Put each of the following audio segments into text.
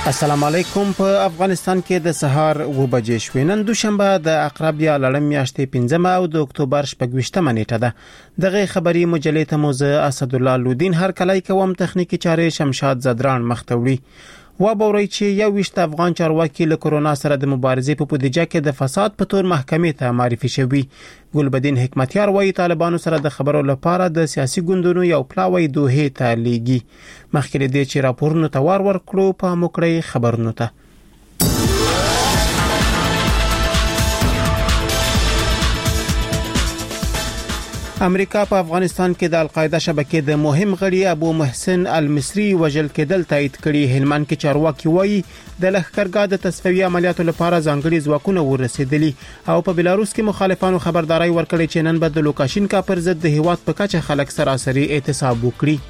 السلام علیکم. په افغانستان کې د سهار 9 بجې شوې. نن دوشنبه د عقرب یا لړم میاشتې 15 او د اکتوبر 28 نیټه ده. دغه خبری مجلې ته موزه اسد الله لودین هر کله کوم تخنیکی چارې شمشاد زدران مختوړي و بوري چې یو وشت افغان چارواکي له کورونا سره د مبارزې په بودیجه کې د فساد په تور محکمې ته معرفي شوی. ګلبدین حکمتیار وایي طالبانو سره د خبرو لپاره د سیاسي ګوندونو یو پلاوی دوه ته لیږي. مخکې دې چې راپورونه توار ورکړو په موکړی خبرونه ته. امریکا په افغانستان کې د القاعده شبکې د مهم غړي ابو محسن المصری وژل کېدل تایید کړي. هلمند کې چارواکي وایي د لښکرګاه د تصفیې عملیاتو لپاره ځانګړي ځواکونه ورسېدلي او په بلاروس کې مخالفانو خبرداري ورکړې چې نن به د لوکاشینکا پر ضد د هیواد په کچه خلک سراسري اعتصاب وکړي.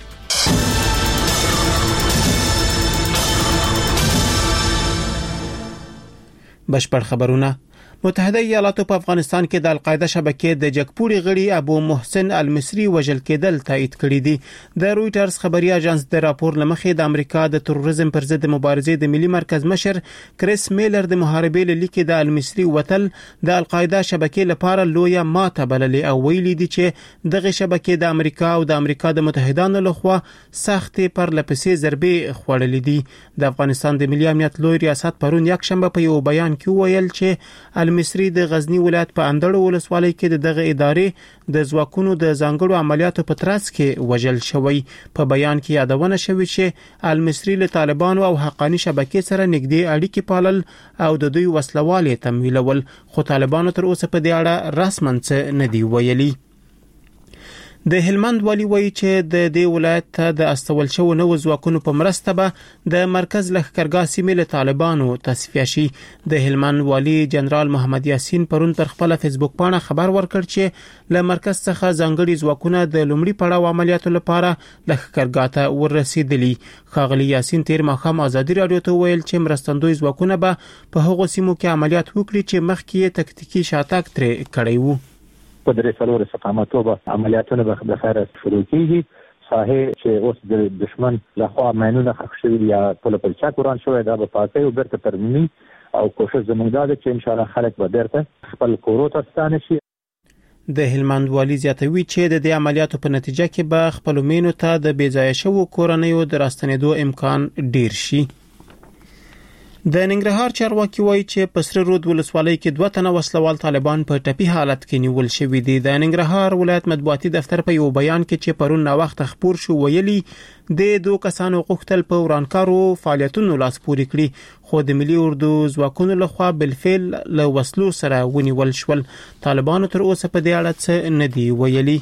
بشپړ خبرونه. متحده ایالاتو په افغانستان کې د القاعده شبکې د جګپوري غړي ابو محسن المصری وژل کېدل تایید کړي دي. د رويټرز خبري اژانس د راپور لمخې د امریکا د تروریزم پر ضد مبارزې د ملي مرکز مشر کریس میلر د محاربې لیکي د المصری وتل د القاعده شبکې لپاره لویه ماته بللې او ویلي دي چې دغه شبکې د امریکا او د امریکا د متحدانو لخوا سخت پر لپسې ضربې خوړلې دي. د افغانستان د ملي امنیت لوی ریاست پرون یک شنبه په یو بیان کې ویل چې المصری د غزنی ولایت په اندړو ولسوالۍ کې دغه ادارې د ځواکونو د ځانګړو عملیاتو په ترڅ کې وژل شوی. په بیان کې یادونه شوی چې المصری له طالبانو او حقانی شبکې سره نږدې اړیکې پالل او د دوی وسلوالې تمویلول، خو طالبانو تر اوسه په دې اړه رسماً څه نه دی ویلي. د هلمند والی وایي چې د دې ولایت ته د استول شو نو ځواکونو په مرسته به د مرکز لښکرګاه سیمې له طالبانو تصفیه شي. د هلمند والی جنرال محمد یاسین پرون پر خپل فیسبوک باندې خبر ورکړ چې له مرکز څخه ځانګړي ځواکونه د لومړي پړاو عملیاتو لپاره لښکرګاه ته ورسېدلي. ښاغلي یاسین تیر ماښام ازادي رادیو ته ویل چې مرستندوی ځواکونه به په هغو سیمو کې عملیات وکړي چې مخکې یې تکتیکي شاتګ ترې کړی وو. په درې څلور استقامتو به عملیاتونه به خیر شروع کیږي. ساحه چې اوس د دشمن لخوا ماینونه خښ شوي یا پل پر چا قران شوی دا به پاتې او برته ترمنی او کوشش زموږ ده چې ان شاء الله خلک به درته خپل کورو ته ستانه شي. د هلمند والی زیاتوي چې د دې عملیاتو په نتیجه کې به خپل مینو ته د بیځایه شوو کورنیو د راستنېدو امکان ډیر شي. د ننګرهار چارواکي وایي چې په سره رود ولسوالۍ کې 2 تنه وسلوال طالبان په ټپي حالت کې نیول شوي دي. د ننګرهار ولایت مطبوعاتي دفتر په یو بیان کې چې پرون نا وخت خبر شو ویلي د 2 کسانو غوښتل په ورانکارو فعالیتونو لاس پورې کړي، خو د ملي اردو ځواکونو لخوا بالفعل له وسلو سره ونیول شول. طالبانو تر اوسه په دې اړه څه نه دی ویلي.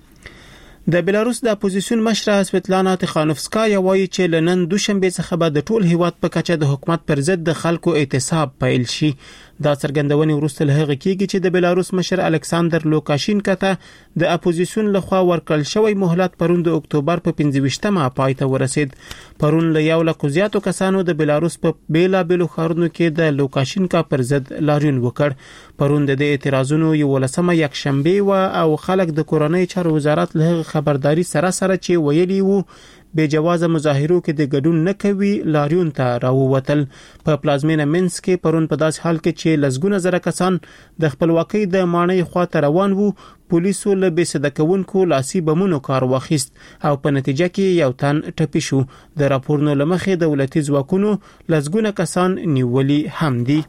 د بلاروس د اپوزیسیون مشره سویتلانا تخانوفسکایا وایي چې لنن دوشنبه څخه به د ټول هیواد په کچه د حکومت پر ضد د خلکو اعتصاب پیل شي. دا څرګندونې وروسته له هغه کېږي چې د بلاروس مشر الکساندر لوکاشینکا ته د اپوزیسیون لخوا ورکړل شوی مهلت پرون د اکتوبر په 25مه پای ته ورسید. پرون له 100 زیاتو کسانو د بلاروس په بیلابېلو ښارونو کې د لوکاشینکا پر ضد لاریون وکړ. پرون د اعتراضونو 11مه یک شنبه او خلک د کورنۍ چارو وزارت له خبرداري سره چې ویلي وو بے جوازه مظاهرو کې د ګډون نه کوي لاریون ته راووتل. په پلازمینه منس کې پرون په داس حال کې چې لسګونه زره کسان د خپلواکۍ د ماڼۍ خواته روان وو، پولیسو له بې صدقونکو لاسي بمونو کار واخیست او په نتیجه کې یو تن ټپي شو. د راپورونو لمخې دولتي ځواکونو لسګونه کسان نیولي هم دي.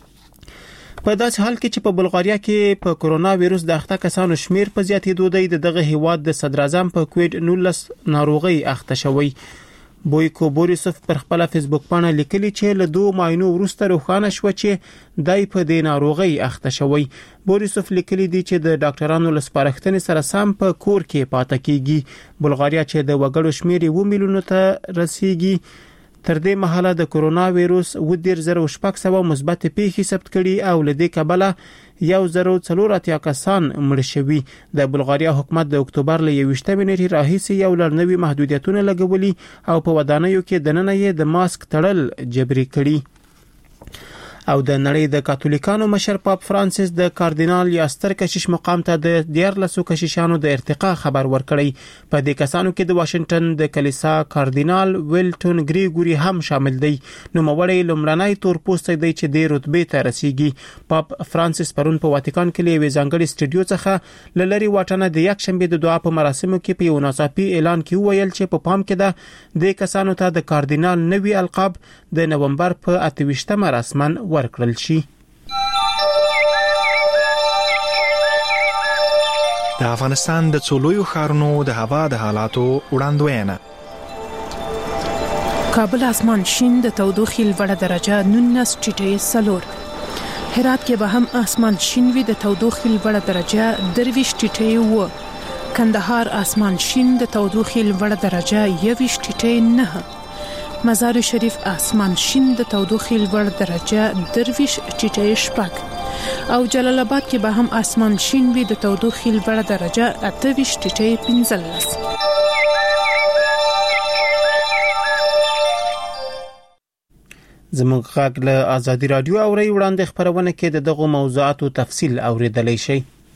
په داسې حال کې چې په بلغاریا کې په کورونا وایروس د اخته کسانو شمیر په زیاتېدو دی، دغه هیواد د صدر اعظم په کووید 19 ناروغي اخته شوی. بویکو بوریسوف پر خپل فیسبوک باندې لیکلي چې له 2 ماینو وروسته روښانه شو چې دای په دې ناروغي اخته شوی. بوریسوف لیکلي دی چې د ډاکټرانو لسپارښتنې سره سم په کور کې پاتې کیږي. بلغاریا چې د وګړو شمیر 1 میلیون ته رسیدي، تر دې مهاله د کورونا وایروس 10,600 مثبت پیښې ثبت کړي او لدې کبله 1,084 کسان مړ شوي. د بلغاریا حکومت د اکتوبر له 21 نیټې راهیسې یو لړنوي محدودیتونه لګولي او په ودانیو کې دننه یې د ماسک تړل جبري کړي. او د نړۍ د کاتولیکانو مشر پاپ فرانسیس د کاردینال یا ستر کشیش مقام ته د 14 کشیشانو د ارتقا خبر ورکړی. په دې کسانو کې د واشنگټن د کلیسا کاردینال ویلټون ګریګوري هم شامل دی. نو موري لمړنۍ تور پوسټ دی چې د رتبه ته رسیږي. پاپ فرانسیس پرون په واتیکان کې لوي ځانګړي سټډیو څخه لری واټنه د یک شنبه د دعا په مراسمو کې په یو ناڅاپي اعلان کې ویل چې په پام کې ده د کسانو ته د کاردینال نوي القاب د نومبر په 28مه رسمن ورکړل شي. د افغانستان د څولویو ښارونو د هوا د حالاتو وړاندوینه. کابل اسمان شین د تودوخې لوړه درجه 19 ټیټه سلور. هرات کې به هم اسمان شین وي د تودوخې لوړه درجه 23 ټیټه و. کندهار اسمان شین د تودوخې لوړه درجه 21 ټیټه 9. مزار شریف اسمان شین د تودوخې لوړه درجه 23 ټیټه 6. او جلال آباد کې به هم اسمان شین وي د تودوخې لوړه درجه 28 ټیټه 15. زموږ غږ له آزادي رادیو اوري وړاندې خبرونه کې د دغه موضوعاتو تفصیل اوریدلای شئ.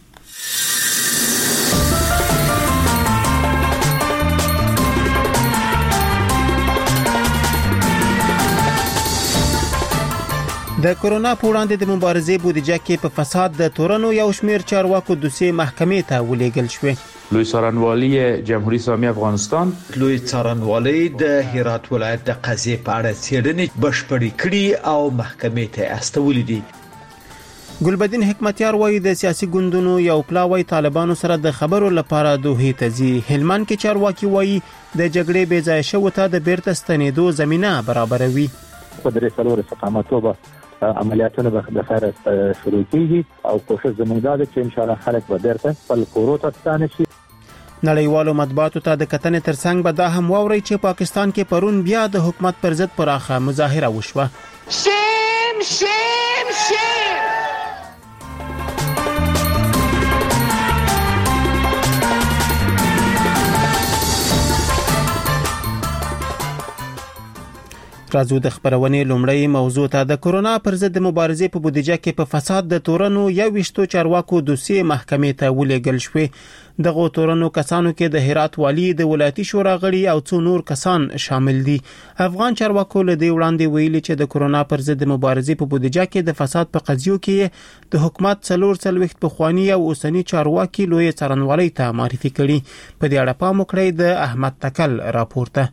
د کورونا په وړاندې د مبارزې بودیجه کې په فساد د تورنو یو شمېر چارواکو دوسیې محکمې ته ولېږل شوې. لوی څارنوالي جمهوریت اسلامي افغانستان لوی څارنوالي د هرات ولایت د قضیې په اړه څېړنې بشپړې کړې او محکمې ته استولې دي. ګلبدین حکمتیار وایي د سیاسي ګوندونو یو پلاوی طالبانو سره د خبرو لپاره دوه ته ځي. هلمند کې چارواکي وایي د جګړې بې ځای شوو ته د بیرته ستنېدو زمينه برابروي. په درې څلور استقامتوبه عملیاتونه به د خیر شروع کیږي او کوشش زموږ ده چې ان شاء الله خلک به بیرته خپل کورو ته ستانه شي. نړیوالو مطبوعاتو ته د کتنې ترڅنګ به دا هم واوري چې پاکستان کې پرون بیا د حکومت پر ضد پراخه مظاهره وشوه. شیم شیم شیم. راځو د خبرونې لومړی موضوع ته. د کورونا پر ضد مبارزې په بودیجه کې په فساد د تورنو 21 چارواکو دوسیې محکمې ته ولېږل شوې. دغه تورنو کسانو کې د هرات والی د ولایتي شورا غړي او څو نور کسان شامل دي. افغان چارواکو له دې وړاندې ویلي چې د کورونا پر ضد مبارزې په بودیجه کې د فساد په قضیو کې د حکومت 4 پخوانی او اوسنی چارواکي لوی څارنوالي ته معرفي کړي. په دې اړه پام وکړئ د احمد تکل راپورته.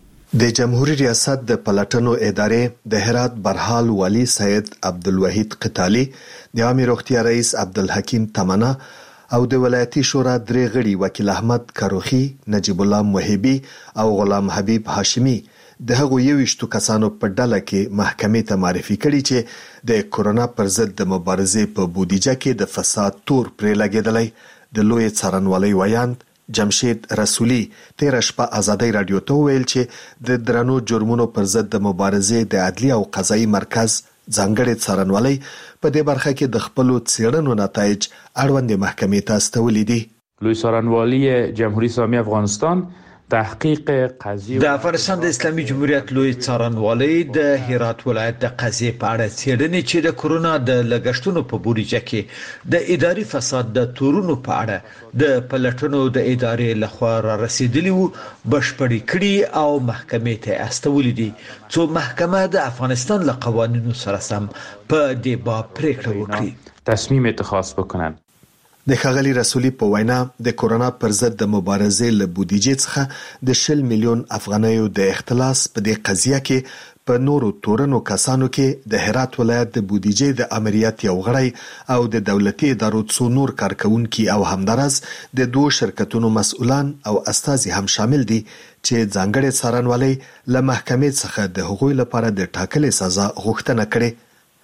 د جمهوریت ریاست د پلاتنو ادارې د هرات برحال والی سید عبدالوحید قتالی، د عامه روغتیا رئیس عبدالحکیم تمنا او د ولایتي شورا درې غړي وکیل احمد کروخي، نجیب الله موهبي او غلام حبیب هاشمی د هغو 21 کسانو په ډله کې محکمې ته معرفي کړي چې د کورونا پر ضد د مبارزې په بودیجه کې د فساد تور پرې لګیدلی. د لوی څارنوالۍ ویاند جمشید رسولی 13 شپه آزادۍ رادیو ته ویل چې د درنو جرمونو پر ضد د مبارزې د عدلي او قضایي مرکز ځانګړي څارنوالۍ په دې برخه کې د خپل څېړنو نتایج اړوند محکمې ته استولې دي. لوی څارنوالي جمهوریت اسلامي افغانستان تحقیق قضیه د افغانستان د اسلامي جمهوریت لوی څارنوالي د هرات ولایت د قضیې په اړه څېړنې چې د کورونا د لګښتونو په بودیجه کې د اداري فساد د تورونو په اړه د پلټنو د ادارې لخوا را رسیدلی وو بشپړې کړي او محکمې ته استولې دي. څو محکمه د افغانستان له قوانینو سره سم په دې باب پریکړه وکړي، تصمیم اتخاذ بکنن. د ښاغلي رسولي په وینا د کورونا پر ضد د مبارزې له بودیجې څخه د 10 میلیون افغانیو د اختلاس په دې قضیه کې په نورو تورنو کسانو کې د هرات ولایت د بودیجې د امریت یو غړی او د دولتي ادارو څو نور کارکونکي او همدارس د دوه شرکتونو مسؤلان او استازي هم شامل دي چې ځانګړي څارنوالۍ له محکمې څخه د حقوقي لپاره د ټاکلې سزا غوښتنه کړې.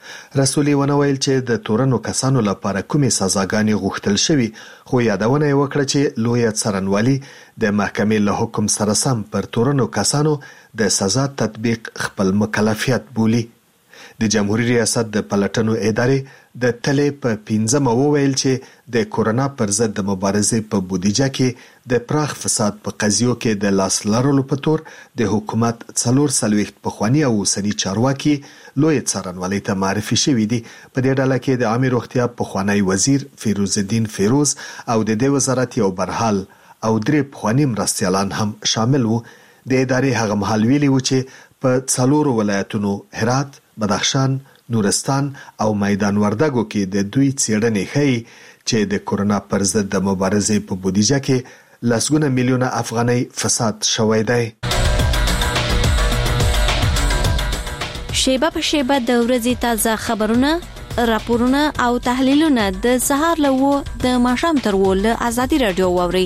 رسولي ونویل چې د تورنو کسانو لپاره کومې سزاګانې غوښتل شوي، خو یادونه یې وکړه چې لوی څارنوالي د محکمې له حکم سره سم پر تورنو کسانو د سزا تطبیق خپل مکلفیت بولي. د جمهوریت ریاست د پلټنو ادارې د تلې په 15 وویل چې د کورونا پر ضد د مبارزې په بودیجه کې د پراخ فساد په قضیو کې د لاس لرلو په تور د حکومت 440 پخوانی او اوسنی چارواکي لوی څارنوالۍ ته معرفي شوي دي. په دې ډله کې د عامه روغتیا پخوانی وزیر فیروز الدین فیروز او د دې وزارت یو برحال او درې پخوانی مرستیالان هم شامل وو. د ادارې هغه مهال ویلي و چې په 4 ولایتونو هرات، بدخشان، نورستان او میدان وردګو کې د دوی څېړنې ښیي چې د کورونا پر ضد د مبارزې په بودیجه کې لسګونه میلیونه افغانۍ فساد شوی دی. شیبه په شیبه د ورځې تازه خبرونه، راپورونه او تحلیلونه د سهار له 9 د ماښام تر 10 له ازادي رادیو واوري.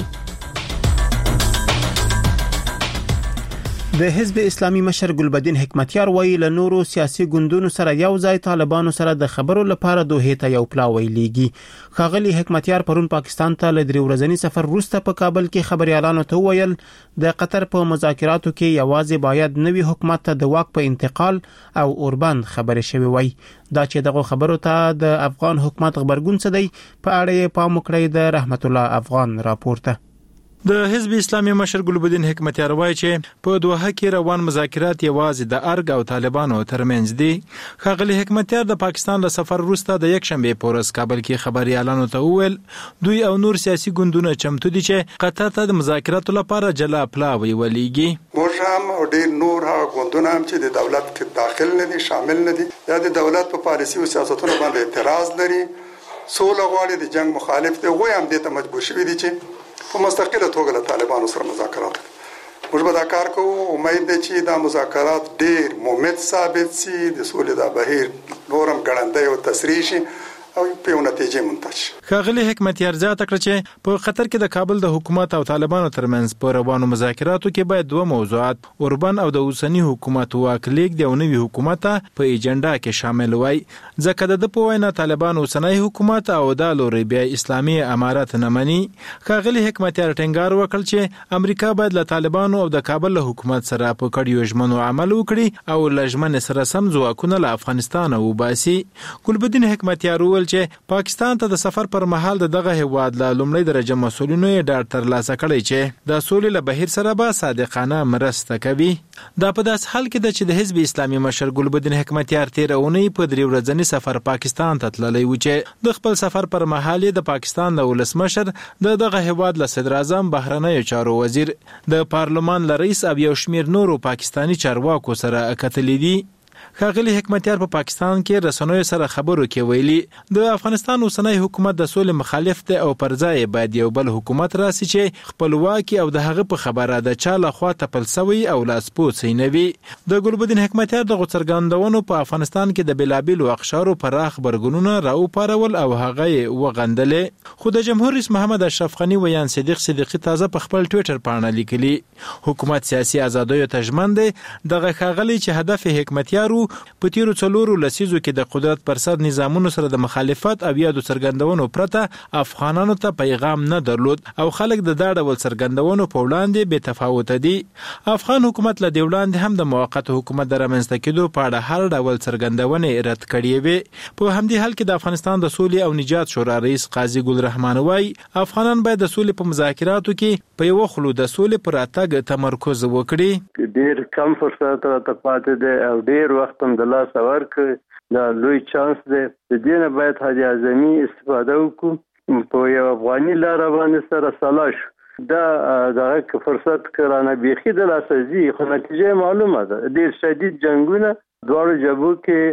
د حزب اسلامي مشر ګلبدین حکمتیار وایي له نورو سیاسي ګوندونو سره یو ځای طالبانو سره د خبرو لپاره دوه ته یو پلاوی لیږي. ښاغلي حکمتیار پرون پاکستان ته له 3 ورځنی سفر وروسته په کابل کې خبريالانو ته وویل د قطر په مذاکراتو کې یوازې باید نوي حکومت ته د واک په انتقال او اوربند خبرې شوي وای. دا چې دغه خبرو ته د افغان حکومت خبرګون څه دی په اړه یې پام وکړی د رحمت الله افغان راپورته. د حزب اسلامي مشر ګلبدین حکمتیار وایي چې په دوحه کې روان مذاکرات یوازې د ارګ او طالبانو ترمنځ دي. ښاغلي حکمتیار د پاکستان له سفر وروسته د یک شنبه په ورځ کابل کې خبريالانو ته وویل دوی او نور سیاسي ګوندونه چمتو دي چې قطر ته د مذاکراتو لپاره جلا پلاوی ولیږي. موږ هم او ډېر نور هغه ګوندونه هم چې د دولت کې داخل نه دي، شامل نه دي، یا د دولت په پالیسي او سیاستونو باندې اعتراض لري، سوله غواړي، د جنگ مخالف دي، وای هم دې ته مجبور شوي دي چې په مستقله توګه له طالبانو سره مذاکرات وکړي. موږ به دا کار کوو. امید ده چې دا مذاکرات ډېر ممد ثابت شي، د سولې دا بهیر نورم ګړندی او تسریع شي او په یو نتیجه منتج. ښاغلي حکمتیار زیاته کړه چې په قطر کې د کابل د حکومت او طالبانو ترمنځ په روانو مذاکراتو کې باید 2 موضوعات اوربن او د اوسنی حکومت واک لیږد او نوي حکومت په ایجنډا کې شامل وای. ځکه د په وینا طالبان اوسنی حکومت او د لوري بیا اسلامي امارات نه مني. ښاغلي حکمتیار ټینګار وکړ چې امریکا باید له طالبانو او د کابل له حکومت سره په کډیو ژمنو عمل وکړي او لژمن سره سم ځواکونه له افغانستان وباسي. ګلبدین حکمتیار وویل چې پاکستان ته د سفر پر مهال دغه هیواد له لومړی درجه مسؤلینو یې ډاډ ترلاسه کړی چې د سولې له بهیر سره به صادقانه مرسته کوي. دا په داس حال کې د چې د حزب اسلامي مشر ګلبدین حکمتیار تیرونی په 3 ورځنی سفر پاکستان ته تللی و چې د خپل سفر پر مهال د پاکستان د ولسمشر دغه هیواد له صدر اعظم بهرنیو چارو وزیر د پارلمان له رئیس او یو شمیر نورو پاکستانی چارواکو سره کتلې دي. ښاغلي حکمتیار په پاکستان کې رسنیو سره خبرو کې ویلي د افغانستان اوسنی حکومت د سولې مخالف دی او پر ځای باید یو بل حکومت راسي چې خپلواکي او د هغه په خبره د چا له خوا تپل سوی او لاسپوڅی نه وي. د ګلبدین حکمتیار د څرګندونو په افغانستان کې د بلابلو اقشارو پراخ برګونونه راوپارول او هغه وغندلې. خو د جمهور رئیس محمد اشرف غنی ویان صدیق صدیقی تازه په خپل ټوئیټر باندې لیکلي حکومت سیاسي ازادیو ته ژمن دی. دغه ښاغلي چې هدف حکمتیار په تیرو 4 لسیزو کې د قدرت پر سر نظامونو سره د مخالفت او یادو څرګندونو پرته افغانانو ته پیغام نه درلود او خلک د دا ډول څرګندونو په وړاندې بې تفاوت دي. افغان حکومت له دې وړاندې هم د موقت حکومت د رامنځته کېدو په اړه هر ډول څرګندونې رد کړې وي. په همدې حال کې د افغانستان د سولې او نجات شورا رئیس قاضي ګل رحمان وای افغانان باید د سولې په مذاکراتو کې په یو خلو د سولې پر اتګ تمرکز وکړي. ډیر کم فرصت راته پاتې دی او ډیر وخت هم د لاس ورکړ. دا لوی چانس دی. د دې نه باید حاجی اعظمي استفاده وکړو. په یو افغاني لار باندې سره سلا شو. دا دغه فرصت کرانه بیخي د لاسځي خو نتیجه معلومه ده. ډیر شدید جنگونه دوړو جبو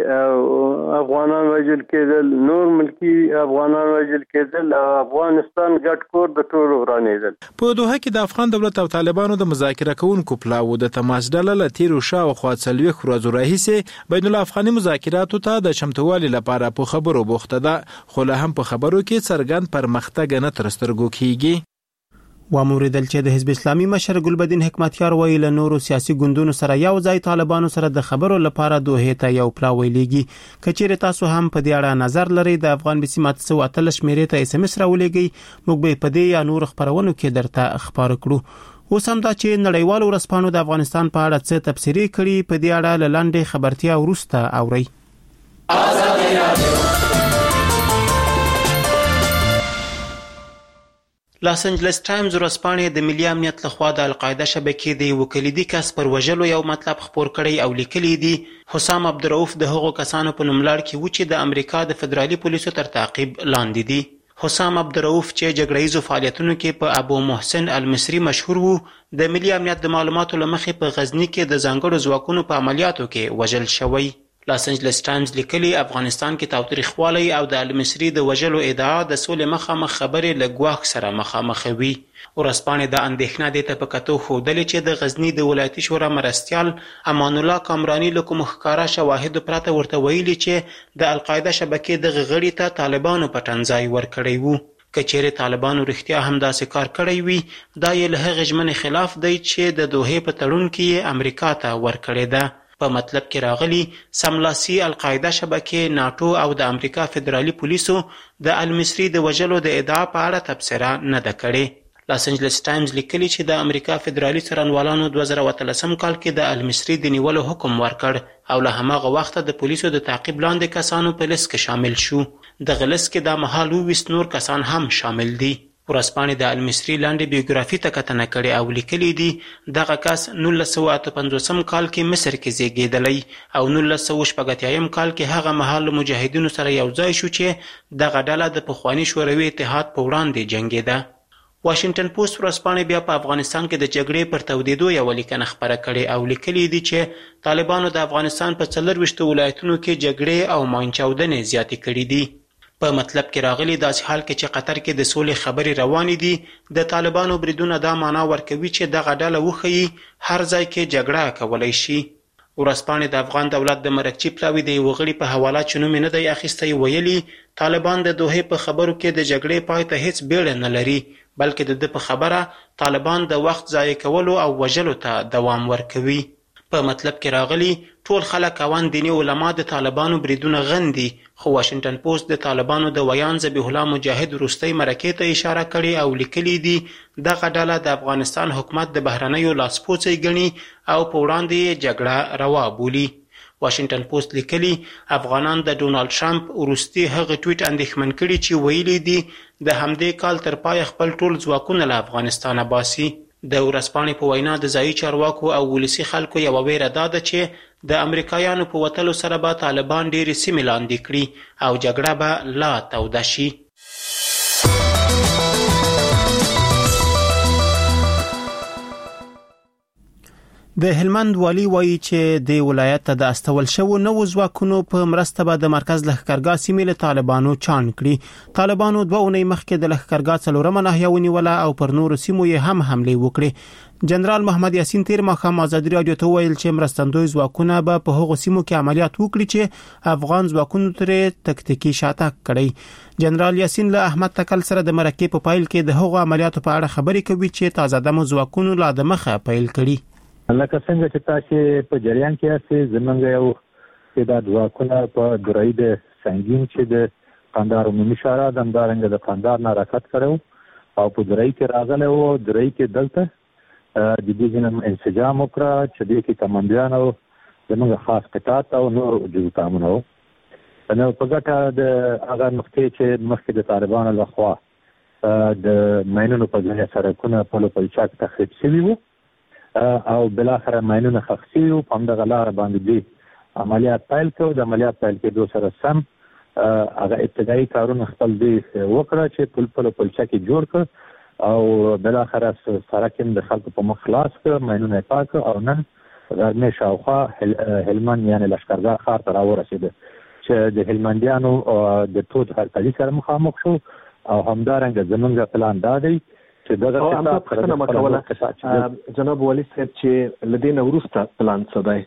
کې افغانان وژل کېدل، نور ملکی افغانان وژل کېدل او افغانستان ګډ کور د ټولو ورانېدل. په دوحه کې د افغان دولت او طالبانو د مذاکره کوونکو پلاوو د تماس ډله له تیرو شاوخوا 40 ورځو راهیسې بین الافغاني مذاکراتو ته د چمتووالي لپاره په خبرو بوخته ده، خو له هم په خبرو کې څرګند پرمختګ نه تر سترګو کېږي. واموریدل چې د حزب اسلامي مشر ګلبدین حکمتیار ویل له نورو سیاسي ګوندونو سره یو ځای طالبانو سره د خبرو لپاره دوه ته یو پلاوی لیږي. کچېره تاسو هم په دې اړه نظر لرئ د افغان بسمات سو اتل شمیرې ته اس ام اس راولېږئ، موږ به په دې یا نور خبرونو کې درته خبر کړو. اوس هم دا چې نړیوالو ورځپاڼو د افغانستان په اړه څه تبصرې کړي په دې اړه لاندې خبرتیا ورسته اورئ. لاس انجلس ټایمز ورځپاڼې د ملي امنیت لخوا د القاعده شبکې د یو کلیدي کس پر وژلو یو مطلب خپور کړی او لیکلی دی حسام عبدالرؤف د هغو کسانو په نوملړ کې و چې د امریکا د فدرالي پولیسو تر تعقیب لاندې دي. حسام عبدالرؤف چې جګړهیزو فعالیتونو کې په ابو محسن المصري مشهور وو د ملي امنیت د معلوماتو له مخې په غزني کې د ځانګړو ځواکونو په عملیاتو کې وژل شوی. لاس انجلس ټایمز لیکلی افغانستان کې تاوتریخوالی او د المصري د وژلو ادعا د سولې مخامخ خبرې له ګواښ سره مخامخ وي. ورځپاڼې د اندېښنه دې ته په کتو ښودلې چې د غزني د ولایتي شورا مرستیال امان الله کامراني له کومو ښکاره شواهدو پرته ورته ویلي چې د القاعده شبکې دغه غړي ته طالبانو پټنځای ورکړی وو. که چیرې طالبانو رښتیا هم داسې کار کړی وي دا یې له هغې ژمنې خلاف دی چې د دوحې په تړون کې یې امریکا ته ورکړې ده. په مطلب کې راغلی سملاسي القاعده شبکې ناتو او د امریکا فدرالي پولیسو د المصري د وژلو د ادعا په اړه تبصره نه ده کړې. لاس انجلس ټایمز لیکلی چې د امریکا فدرالي څارنوالانو 2013 کال کې د المصري د نیولو حکم ورکړ او له هماغه وخته د پولیسو د تعقیب لاندې کسانو په لیست کې شامل شو. دغه لیست کې دا مهال 20 نور کسان هم شامل دي. ورځپاڼې د المصري لاندې بیوګرافي ته کتنه کړې او لیکلي دي دغه کس 1958 کال کې مصر کې زیږېدلی او 1980 کال کې هغه مهال مجاهدینو سره یو ځای شو چې دغه ډله د پخواني شوروي اتحاد په وړاندې جنګېده. واشنگټن پوسټ ورځپاڼې بیا په افغانستان کې د جګړې پر تودېدو یوه لیکنه خپره کړې او لیکلي دي چې طالبانو د افغانستان په 24 ولایتونو کې جګړې او ماینچاودنې زیاتې کړې دي. په مطلب کې راغلی داسې حال کې چې قطر کې د سولې خبرې روانې دي د طالبانو بریدونه دا معنا ورکوي چې دغه ډله وښیي هر ځای کې جګړه کولی شي. ورځپاڼې د افغان دولت د مرکچي پلاوي د یوه غړي په حواله چې نوم یې نه دی اخیستی ویلي طالبان د دوحې په خبرو کې د جګړې پای ته هیڅ بیړه نه لري بلکې د ده په خبره طالبان د وخت ضایع کولو او وژلو ته دوام ورکوي. په مطلب کې راغلی ټول خلک اوان دیني علما د طالبانو بریدونه غندي خو واشنگټن پوسټ د طالبانو د ویان ذبیح الله مجاهد وروستۍ مرکې ته اشاره کړې او لیکلي دي دغه ډله د افغانستان حکومت د بهرنیو لاسپوڅی ګڼي او په وړاندې یې جګړه روا بولي. واشنگټن پوسټ لیکلي افغانان د ډونالډ ټرمپ وروستي هغه ټویټ اندېښمن کړي چې ویلي دي د همدې کال تر پایه خپل ټول ځواکونه له افغانستانه باسي. د ورځپاڼې په وینا د ځایي چارواکو او ولسي خلکو یوه ویره دا ده چې د امریکایانو په وتلو سره به طالبان ډېرې سیمې لاندې کړي او جګړه به لا توده شي. د هلمند والی وایي چې د ولایت ته د استول شوو نوو ځواکونو په مرسته به د مرکز لښکرګاه سیمې له طالبانو چاڼ کړي. طالبانو 2 اونۍ مخکې د لښکرګاه 4مه ناحیه ونیوله او پر نورو سیمو یې هم حملې وکړې. جنرال محمد یاسین تیر ماښام ازادي راډیو ته ویل چې مرستندوی ځواکونه به په هغو سیمو کې عملیات وکړي چې افغان ځواکونو ترې تکتیکي شاتګ کړی. جنرال یاسین له احمد تکل سره د مرکې په پایل کې د هغو عملیاتو په اړه خبرې کوي چې تازه دمو ځواکونو لا د مخه پیل کړي. لکه څنګه چې تاسو په جریان کې یاست زمونږ یو استعداد ځواکونه په درای د سنگین چې د قندهار عمومي شورا د همدارنګه د قندهار نه حرکت کړو او په درای کې راغلی و. درای کې دلته د دې ځینې انسجام وکړه چې دې کې کمانډیان او زمونږ خاص قطاعت او نور جزء وو. نو په ګټه د هغه نقطې چې مخکې د طالبانو لخوا د ماینونو په ځای سرکونه په لوپلچاک تخریب شوي وو او بلاخره ماینونه ښخ شوي وو. په همدغه لاره باندې دوی عملیات پیل کړو. د عملیات پیل کېدو سره سم هغه ابتدایي کارونه خپل دوی وکړه چې پل په لوپلچا کې جوړ کړ او بلاخره سړک یې د خلکو په مخ خلاص کړ، ماینونه یې پاک کړ او نن غرمې شاوخوا هلمند یعنې لښکرګاه ښار ته راورسېده چې د هلمندیانو د تود هرکلي سره مخامخ شو او همدارنګه زمونږ پلان دا دی چې دغه پښتنه مکوله جناب والي صاحب چې لدې وروسته پلان څه دی؟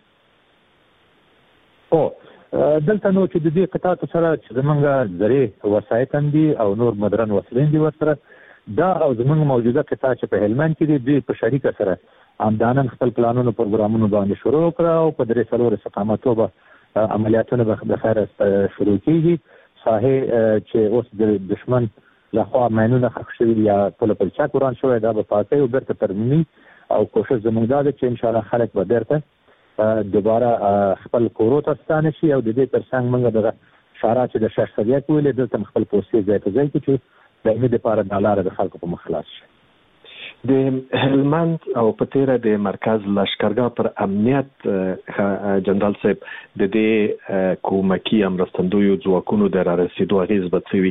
دلته نو چې د دې قطاعت سره چې زمونږ زرې وسایط هم دي او نور مدرن وسلې دي ورسره دا او زمونږ موجوده قطاع چې په هلمند کې دي دوی په شریکه سره همدانن خپل پلانونو پروګرامونو باندې شروع کړه او په 3 استقامتوبه عملیاتونه به خیر شروع کیږي. ساحې چې اوس د دشمن لخوا ماینونه ښخ شوي یا پل پلچاک وران شوی دا به پاکوي او بیرته ترمیمي او کوشش زموږ دا ده چې انشاءالله خلک به بیرته دوباره خپل کورو ته ستانه شي او د دې ترڅنګ موږ د شارع چې د شخصیت ویلې دلته خپل پوسټي ځای ته ځای چې د امید لپاره د لار د خلکو په مخلاص شي. د هلمند او پتیره د مرکز لشکرګاه پر امنیت جنرال صاحب د دې کومکی امرستندوی ځواکونو د رارسیدو اغیز بدوي.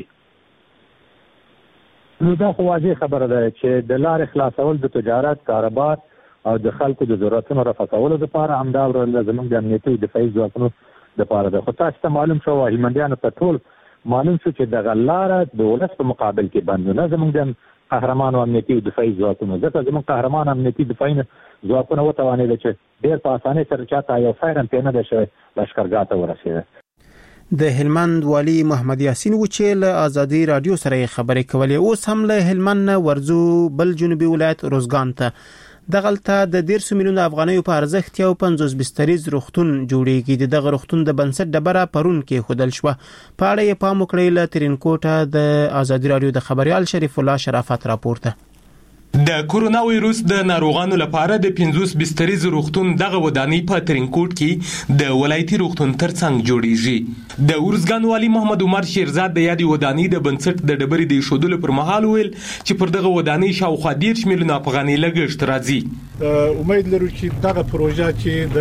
نو دا خو واضح خبره ده چې د لارې خلاصول د تجارت کاروبار او د خلکو د ضرورتونو رفع کولو لپاره همدا زموږ د امنیتي دفاعي ځواکونو لپاره ده. خو تاسو ته معلوم شو هلمندیانو ته ټول معلوم شو چې دغه لاره د ولس په مقابل کې بند نه زموږ د قهرمان امنیتي دفاعي ځواکونو ځکه زموږ قهرمان امنیتي دفاعي ځواکونه وتوانېدل چې ډېر په اسانۍ سره چاته یو فایرن پې نه ده شوی لشکرګاه ته ورسېده. د هلمند والی محمد یاسین و چې له آزادي رادیو سره خبرې کولې. اوس هم له هلمند ورزو بل جنوبي ولایت روزګان ته. دغلته د 1.5 میلیون افغانیو په ارزښت یو 50 بستریز روغتون جوړیږي. دغه روغتون د بنسټ ډبره پرون کې خودل شو. په اړه یې پام وکړئ. له ترینکوټه د آزادي رادیو د خبريال شریف الله شرافت راپورته. د کورونا وایروس د ناروغانو لپاره د 50 بستریز روغتون دغه ودانۍ په ترینکوټ کې د ولایتي روغتون ترڅنګ جوړیږي. د ورزګان والی محمد عمر شیرزاد د یادې ودانۍ د بنسټ د ډبرې د ایښودلو پر مهال ویل چې پر دغه ودانۍ شاوخوا 10 میلیون افغانۍ لګښت راځي. امید لرو چې دغه پروژه چې د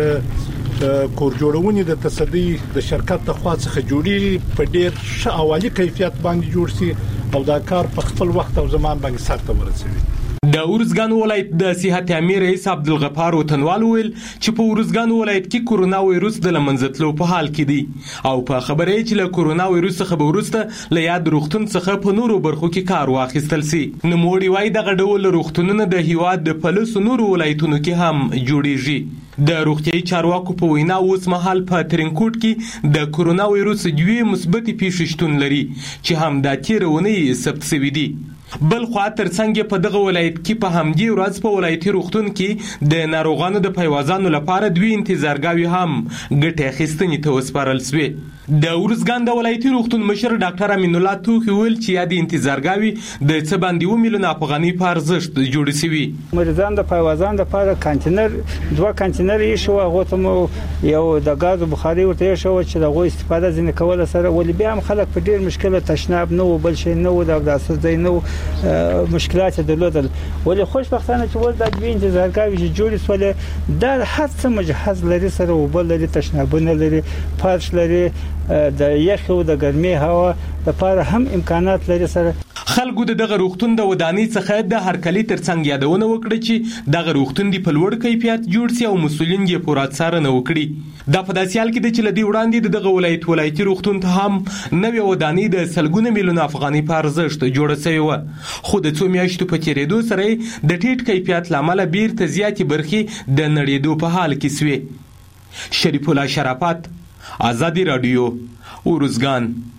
کور جوړونې د تصدۍ د شرکت د خوا څخه جوړیږي په ډېر ښه عالی کیفیت باندې جوړ شي او دا کار په خپل وخت او زمان باندې سرته ورسوي. د ورزګان ولایت د صحت امیر رئیس عبدالغفار وطنوال ویل چې په ورزګان ولایت کې کورونا وایروس د لمنځتلو په حال کې دی او په خبره چې له کورونا وایروس څخه به وروسته له یاد روغتون څخه په نورو برخو کې کار واخیستل شي. نوموړي وایي دغه ډول روغتونونه د هیواد د پلسو نورو ولایتونو کې هم جوړیږي. د روغتیايي چارواکو په وینا اوس مهال په ترینکوټ کې د کورونا وایروس دوه مثبت پیښې شتون لري چې هم د تیرونې ثبت شوي دي. بل خو ترڅنګ په دغه ولایت کې په همدې ورځ په ولایتي روغتون کې د ناروغانو د پیوازانو لپاره دوی انتظارګاوي هم ګټه اخیستنې ته وسپارل شوې. د ورزګان د ولایتي روغتون مشر ډاکټر امین الله توخی ویل چې یادې انتظارګاوي د څه باندې 2 میلیون افغانۍ په ارزښت جوړې شوي. مریضان د پیوازان لپاره کانټینر 2 کانټینر یې شو هغه ته یو د غاز بخاري ورته شو چې دغه استفاده ځنه کول سره ولې بیا هم خلک په ډیر مشکله تشناب نه و بل شي نه و د اساس ځای نه مشکلات درلودل ولې خوشبختانه چې ول د دوی انتظارګاوي چې جوړې سولې د هر څه مجهز لري سره وبل لري تشنابونه لري فرش لري د یخ او د ګرمي هوا لپاره هم امکانات لري سره. خلکو دغه روغتون د ودانۍ څخه د هرکلي ترڅنګ یادونه وکړه چې دغه روغتون دی په لوړ کیفیت جوړ شي او مسؤلین یې پوره څارنه وکړي. دا په داسې حال کې د چې لدی وړاندې دغه ولایتي روغتون ته هم نوې ودانۍ د سلګونه میلیون افغانۍ په ارزښت جوړه شوې و خو د څو میاشتو په تیریدو سره د ټیټ کیفیت لامل بیرته زیاتې برخې د نړیدو په حال کې شوې. شریف الله شرافت آزادی رادیو ورزګان.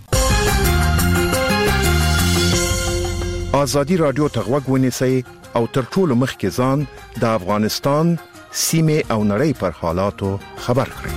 آزادی رادیو ته غوږ ونیسئ او تر ټولو مخکې ځان د افغانستان سیمه او نړۍ پر حالاتو خبر کړئ.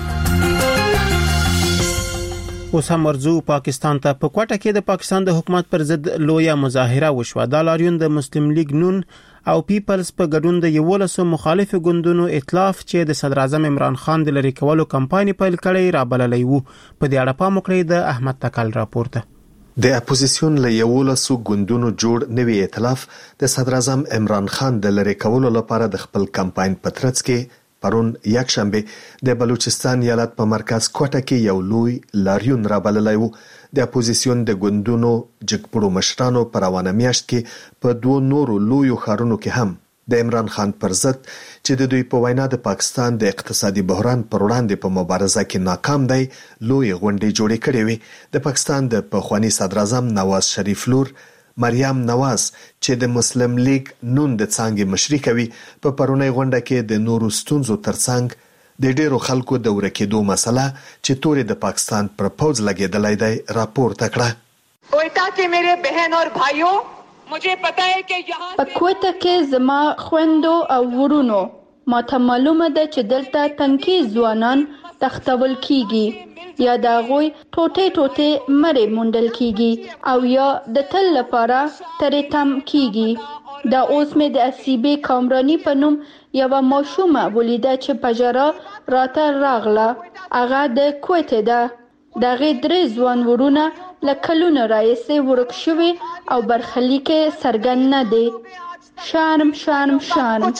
اوس هم ورځو پاکستان ته. په کوټه کې د پاکستان د حکومت پر ضد لویه مظاهره وشوه. د لاریون د مسلم لیگ نون او پیپلز په ګډون د 11 مخالف ګوندونو ائتلاف چې د صدر اعظم عمران خان د لری کولو کمپاین پیل کړی را بللی وو. په دې اړه پام وکړئ. د احمد تکل راپورته. د اپوزیسیون له 11 ګوندونو جوړ نوی ائتلاف د صدر اعظم عمران خان د لری کولو لپاره د خپل کمپاین په ترڅ کې پرون یکشنبه د بلوچستان ایالت په مرکز کوټه کې یو لوی لاریون را بللی وو. د اپوزیسیون د ګوندونو جګپړو مشرانو پر روانه میاشت کې په 2 نورو لویو ښارونو کې هم د عمران خان پر ضد چې د دوی په وینا د پاکستان د اقتصادي بحران پر وړاندې په مبارزه کې ناکام دی لوی غونډې جوړې کړې وي. د پاکستان د پخوانی صدر اعظم نواز شریف لور مریم نواز چې د مسلم لیگ نون د څنګه مشري کوي په پرونی غونډه کې د نورو ستونزو ترڅنګ د ډیرو خلکو د ورکېدو مسله چې تورې د پاکستان پر پوز لګېدلای دی راپورته کړه. کوئټه کې میرے بہن اور بھائیو مجھے پتہ ہے کہ یہاں په کوټه کې زما خويندو او ورونو ماته معلومه ده چې دلته تنکي ځوانان تختول کیږي یا دا غوي ټوټه مړې مونډل کیږي او یا د تل لپاره ترې تم کیږي. دا اوس مې د اسیبې کامرانی په نوم یوه ماشومه ولیده چې پجره راته راغله. هغه د کویت ده. دغه 3 ځوان ورونه له کلونو راهیسې ورک شوي او برخلیک څرګند نه دی. شرم شرم شرم.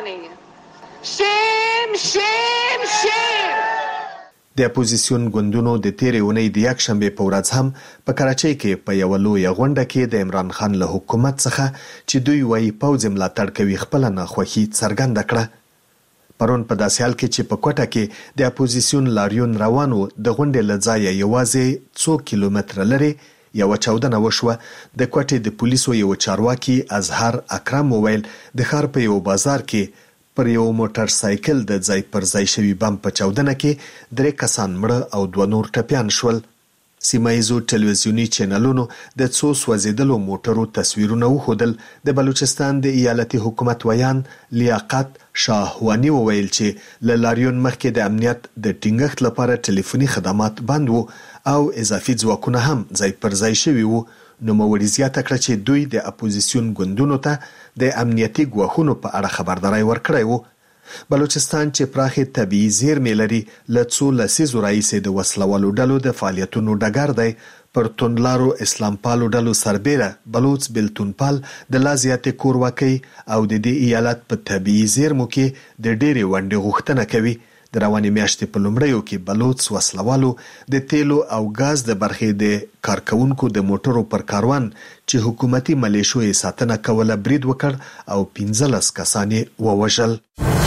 شیم شیم شیم. د اپوزیسیون ګوندونو د تیرې اونۍ د یکشنبې په ورځ هم په کراچۍ کې په یوه لویه غونډه کې د عمران خان له حکومت څخه چې دوی وایي پوځ ملاتړ کوي خپله ناخوښي څرګنده کړه. پرون په داسې حال کې چې په کوټه کې د اپوزیسیون لاریون روان و، د غونډې له ځایه یوازې 2 کیلومتره لرې یوه چاودنه وشوه. د کوټې د پولیسو یو چارواکي اظهر اکرم وویل د ښار په یو بازار کې پر یو موټر سایکل د ځای پر ځای شوي بم په چاودنه کې 3 کسان مړه او 2 نور ټپیان شول. سیمایزو ټلویزیونی چینلونو د 2 سوځېدلو موټرو تصویرونه وښودل. د بلوچستان د ایالتي حکومت ویان لیاقت شاهوانی وویل چې له لاریون مخکې د امنیت د ټینګښت لپاره ټلیفوني خدمات بند وو او اضافي ځواکونه هم ځای پر ځای شوي وو. نوموړي زیاته کړه چې دوی د اپوزیسیون ګوندونو ته د امنیتي ګواښونو په اړه خبرداری ورکړی وو. بلوچستان چې پراخې طبیعي زیرمې لري له 2 لسیزو راهیسې د وسلوالو ډلو د فعالیتونو ډګر دی. پر توندلارو اسلام پالو ډلو سربیره بلوچ بلتونپال د لا زیاتې کورواکۍ او د دې ایالت په طبیعي زیرمو کې د ډېرې ونډې غوښتنه کوي. د روانې میاشتې په لومړیو کې بلوچ وسلوالو د تیلو او غاز د برخې د کارکونکو د موټرو پر کاروان چې حکومتي ملیشو یې ساتنه کوله برید وکړ او 15 کسان یې ووژل.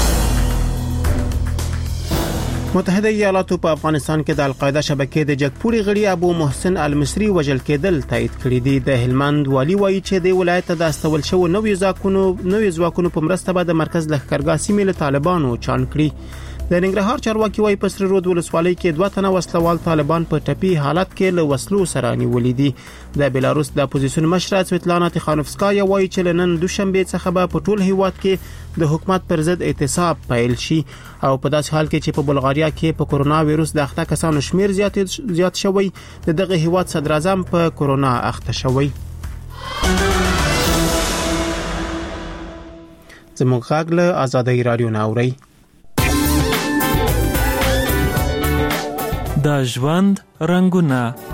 متحده ایالاتو په افغانستان کې د القاعده شبکې د جګپوري غړي ابو محسن المصری وژل کېدل تایید کړی دی. د هلمند والي وایي چې د ولایت د استول شو نوې ځواکونو په مرسته به د مرکز لښکرګاه سیمې له طالبانو چان کړي. د ننګرهار چارواکي وایي په سره رود ولسوالۍ کې 2 تنه وسلوال طالبان په ټپي حالت کې له وسلو سره نیولې دي. د بلاروس د اپوزیسیون مشره سویتلانا تیخانوفسکایا وایي چې نن دوشنبه څخه به په ټول هیواد کې د حکومت پر ضد اعتصاب پیل شي او په داسې حال کې چې په بلغاریا کې په کرونا وایروس د اخته کسانو شمیر زیات شوی، دغه هیواد صدر اعظم په کرونا اخته شوی. زموږ غږ له آزادۍ رادیو ناوري. د ژوند رنگونه.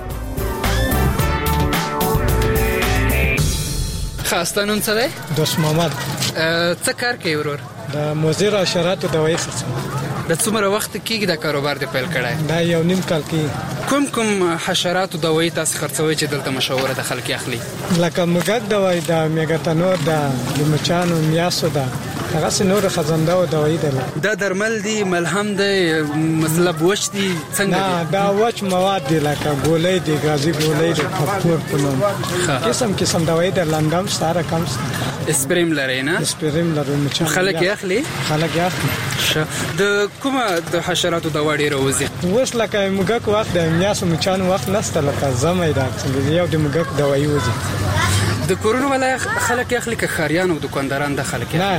خاسته نوم څه دی؟ دوست محمد. څه کار کوي ورور؟ د مدیر حشراتو دوايي څخه. د څومره وخت کېږي د کاروبار دی پیل کړای؟ دا 1.5 کال کې. کوم حشراتو دوايي تاسو خرڅوي چې دلته مشوره د خلک اخلي؟ لکه موږک دوايي د میګاتانور د مچانو میاسو ده، هغه څنور خزنده او دوايي ده. دا درمل دي، ملهم دي، مطلب وچ دي، څنګه دي؟ نه دا وچ مواد دي لکه ګولۍ دي، غازي ګولۍ دي، کپور په نوم. قسم دوايي د لندم سره کم اسپریم لري نه؟ اسپریم لري مچان. خلک یې اخلي؟ خلک یې اخلي. د کومه د حشراتو دوا ډیره وزي؟ اوس لکه موږک وخت د میاسو مچانو وخت نشته، لکه زمې دا څنګه یو د موږک دوايي وزي. د کورونو ولای خلک اخلي که خاریان او دکانداران د خلک؟ نه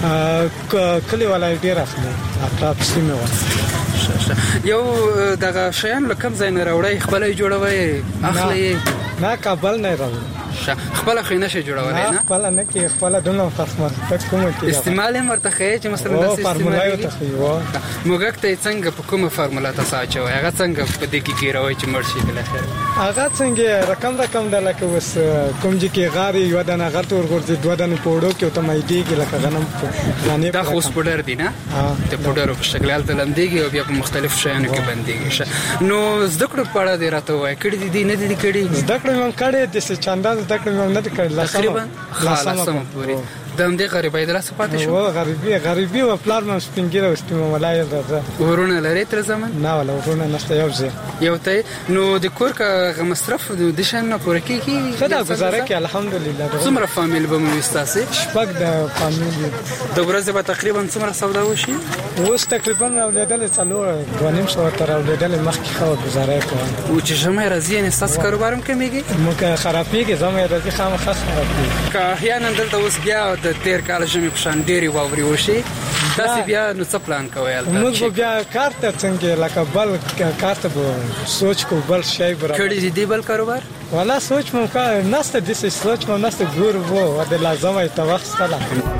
کلی ولای ډیر اخلي، اطراف سیمه وخت. یو دغه شیان لکم زین راوړی خپل جوړوي اخلي؟ نه کابل نه راوړي. خپل خینه شي جوړولای نه؟ خپل نه کې خپل دونه فخمه کومه کې استعمال مرته خې چې مثلا د فارمولا یو تخیو موږک ته څنګه په کومه فارمولا تاسو اچوي؟ هغه څنګه په دې کې ګیروي چې مرشي بل اخر هغه څنګه رقم د لکه وس کوم چې کې غاري یو دنه غرت ورغورځي دوه دنه پوډو کې ته مې دیږي لکه غنم غنی دا خو سپوډر دی نه؟ ته پوډر په شکل حالت لمديږي او بیا په مختلف شیانو کې بنديږي. نو زده کړو په اړه دی راته وای کړی دي نه دي کړی؟ زده کړو مې کړی د څه چاندان زده کړو مې نه دي کړی تقریبا خلاصه پوری د همدې غریبۍ درسه پاتې شو. غریبي او پلار مې سپینګیره او سپینه ولای راځه. ورونه لري تر زمان؟ نه ولا ورونه نشته یو ځای. یو ته نو د کور کا مصرف د شان نه پوره کیږي؟ خدا گزاره کې الحمدلله. څومره فامیل به مو استاسي؟ شپږ د فامیل. د ورځې به تقریبا څومره سودا وشي؟ اوس تقریبا اولیدل څلور 2.5 تر اولیدل مخکې خو گزاره کوم. او چې شمه راځي نه استاس کاروبارم کمیږي؟ مکه خرابېږي زموږ راځي خامخا خرابېږي. که احیانا دلته اوس بیا د تیر کال ژمي په شان ډېری واوري وشي تاسو بیا نو څه پلان کوئ؟ موږ بیا کار ته څنګه لکه بل کار ته سوچ کو بل شی برابر کړي دي بل کاروبار ولا سوچ مو کا نسته د سوچ مو نسته ګور وو د لازمه توخ ستله.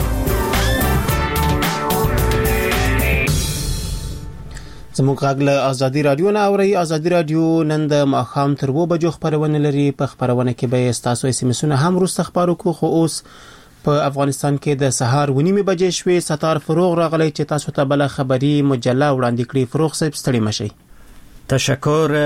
زموږ غږ له ازادي رادیو نه اوري. ازادي رادیو نن د ماښام تر 2 بجو خبرونه لري. په خبرونه کې به تاسو سمسونه هم وروسته خبرو کو. خو اوس په افغانستان کې د سهار 9:30 بجې شوې. ستار فروغ راغلی چې تاسو ته بل خبري مجله وړاندې کړي. فروغ صاحب ستړي مشي. تشکر